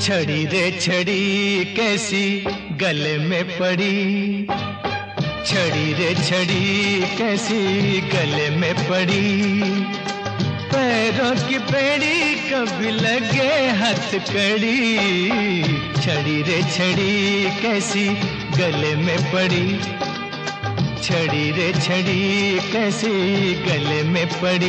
छड़ी रे छड़ी कैसी गले में पड़ी, छड़ी रे छड़ी कैसी गले में पड़ी। पैरों की बेड़ी कभी लगे हथकड़ी, छड़ी रे छड़ी कैसी गले में पड़ी, छड़ी रे छड़ी कैसी गले में पड़ी।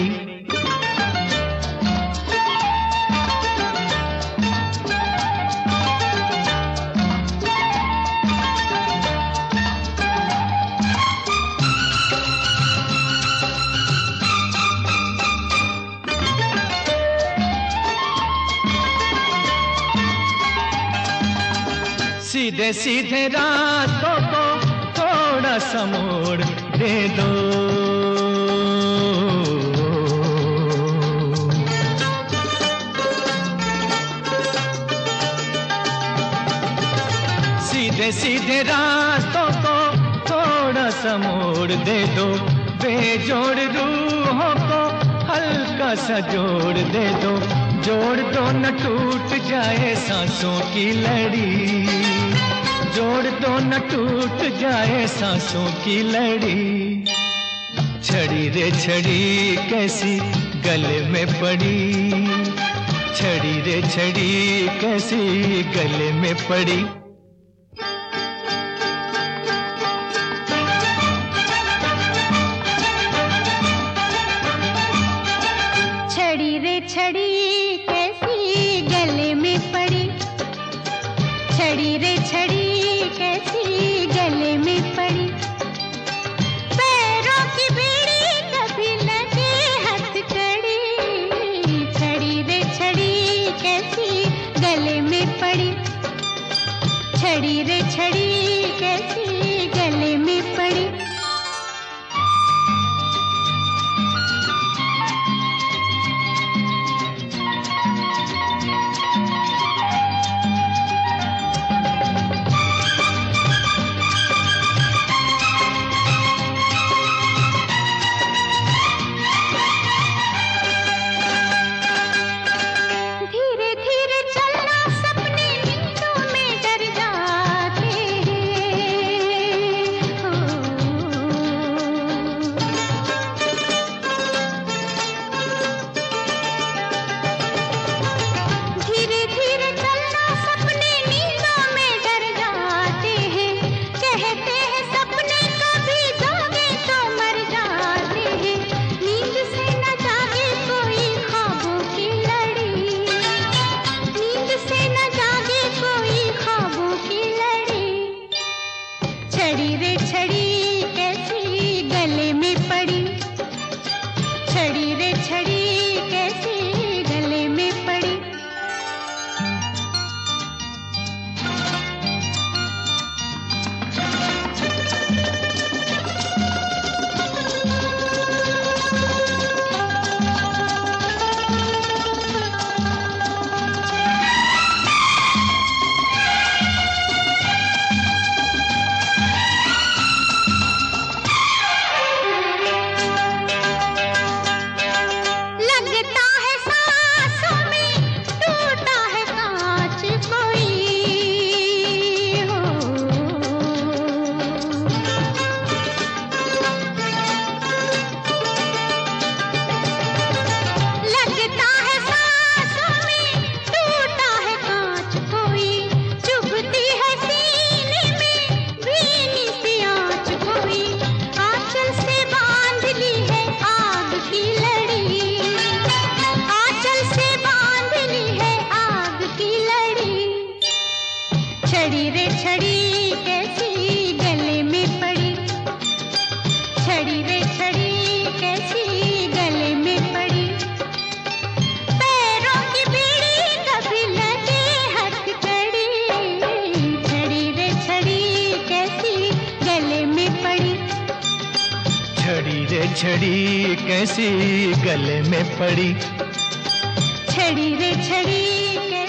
सीधे सीधे रातों को थोड़ा सा मोड़ दे दो, सीधे सीधे रातों को थोड़ा सा मोड़ दे दो। बेजोड़ रूहों को हल्का सा जोड़ दे दो, जोड़ दो न टूट जाए सांसों की लड़ी, जोड़ दो न टूट जाए सांसों की लड़ी। छड़ी रे छड़ी कैसी गले में पड़ी, छड़ी रे छड़ी कैसी गले में पड़ी। छड़ी रे छड़ी कैसी गले में पड़ी, छड़ी रे छड़ी कैसी गले में पड़ी। पैरों की बेड़ी कभी लगे हथकड़ी, छड़ी रे छड़ी कैसी गले में पड़ी, छड़ी रे छड़ी कैसी गले में पड़ी। छड़ी रे छड़ी कैसी गले में पड़ी, छड़ी रे छड़ी कैसी गले में पड़ी। छड़ी रे छड़ी कैसी गले में पड़ी, छड़ी रे छड़ी कैसी गले में पड़ी। पैरों की बेड़ी कभी लगे हथकड़ी, छड़ी रे छड़ी कैसी गले में पड़ी। छड़ी रे छड़ी कैसी गले में पड़ी, छड़ी रे छड़ी